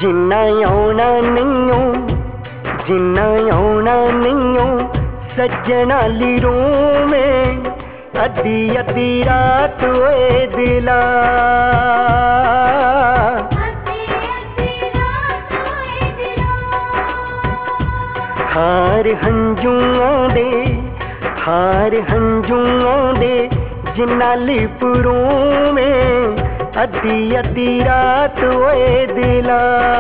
जिन्ना आउना नैयों जिन्ना आउना नैयों सज्जन आली रोवें अद्धी अद्धी रात होए दिला हार हंजुआं दे जिन्नाली पुरोवें अद्धी अद्धी रात होए दिला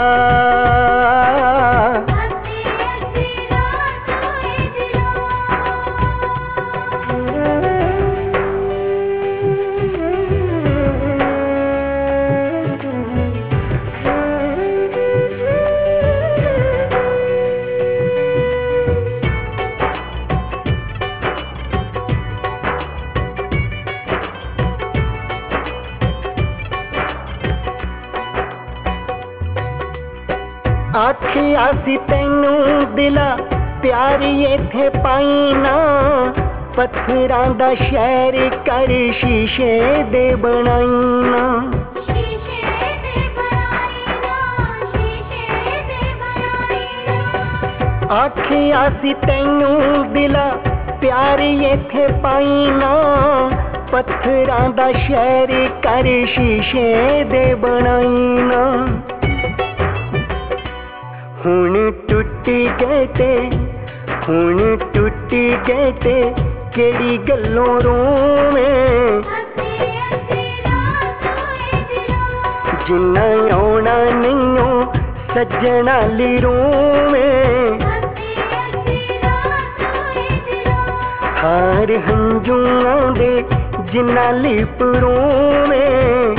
आखिया सी तैनू दिला प्यारी इत्थे पाईना पत्थरां दा शहर कर शीशे दे बनाईना आखिया सी तैनू दिला प्यारी इत्थे पाईना पत्थरां दा शहर कर शीशे दे बनाईना हुण टुटी गए ते केड़ी गल्लों रोवें जिन्ना आउना नैयों सज्जन आली रोवें हार हंजुआं दे जिन्नाली परोवें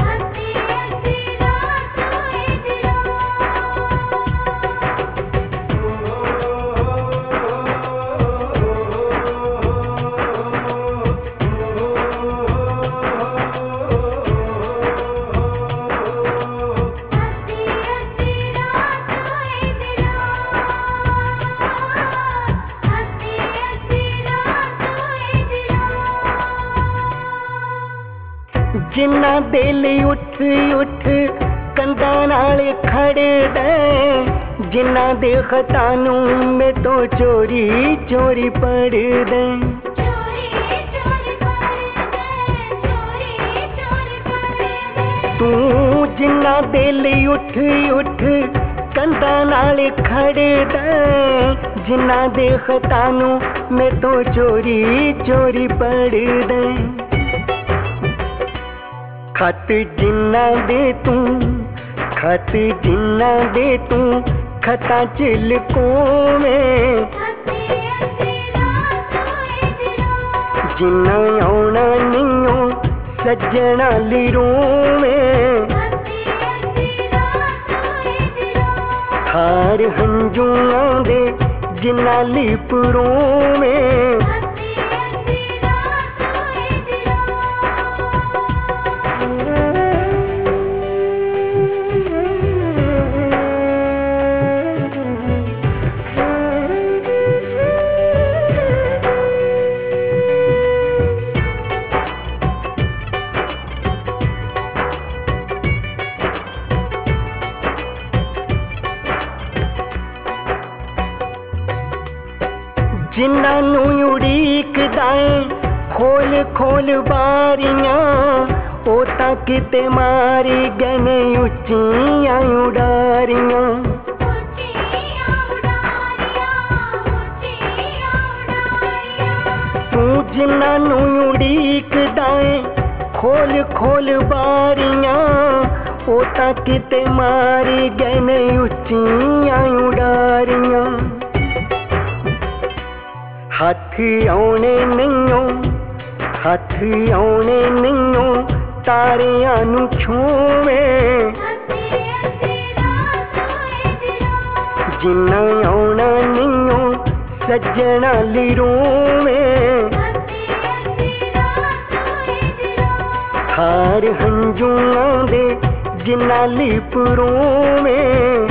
जिन्ना दिल उठ उठ कंधा नाल खड़दा जिन्ना दे खतानू में तो चोरी चोरी पढ़दा तू जिन्ना दिल उठ उठ कंधा नाल खड़दा जिन्ना दे खतानू में तो चोरी चोरी पढ़दा खत जिन्ना दे तू खता च लिखोवें जिन्ना आउना नैयों सज्जन आली रोवें हार हंजुआं दे जिन्नाली परोवें जिन्ना नू उड़ीकदा खोल खोल बारियां ओ तां किते मारी गए उच्चियां उडारियां तू जिन्ना नू उड़ीकदा खोल खोल बारियां ओ तां किते मारी गए उच्चियां उडारियां हाथ आउने नैयों तारियां नू छूवें जिन्ना आउना नैयों सज्जन आली रोवें हार हंजुआं दे जिन्नाली परोवें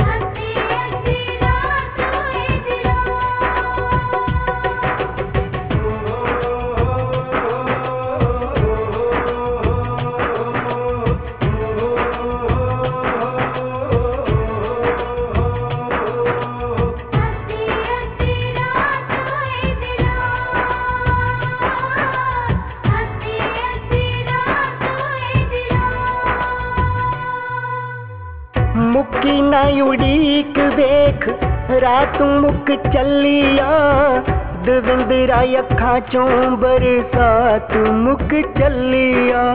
ना उड़ीक देख रात मुक चलिया, दविंदरा अखां चों बरसात मुक चलिया।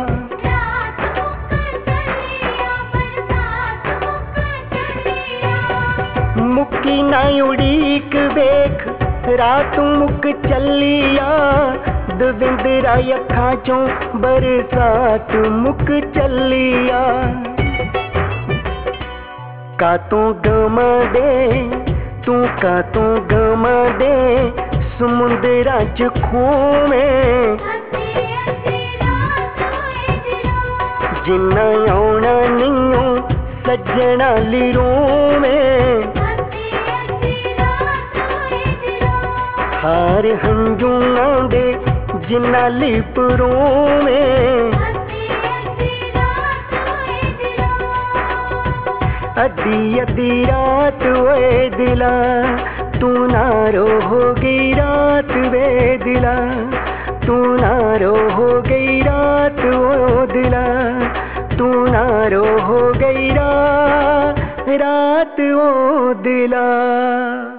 मुक्की ना उड़ीक देख रात मुक चलिया, दविंदरा अखां चों बरसात मुक चलिया। कातों गम दे तू कातों गम दे, समुंदरा च खोवें जिन्ना आउणा नियो सज्जणा ली रोवें। हार हंजूआं दे जिन्ना ली परोवें। अद्धी अद्धी रात वे दिला तू नारो हो गई रात वे दिला, तू नारो हो गई रात वो दिला, तू नारो हो गई रात वो दिला।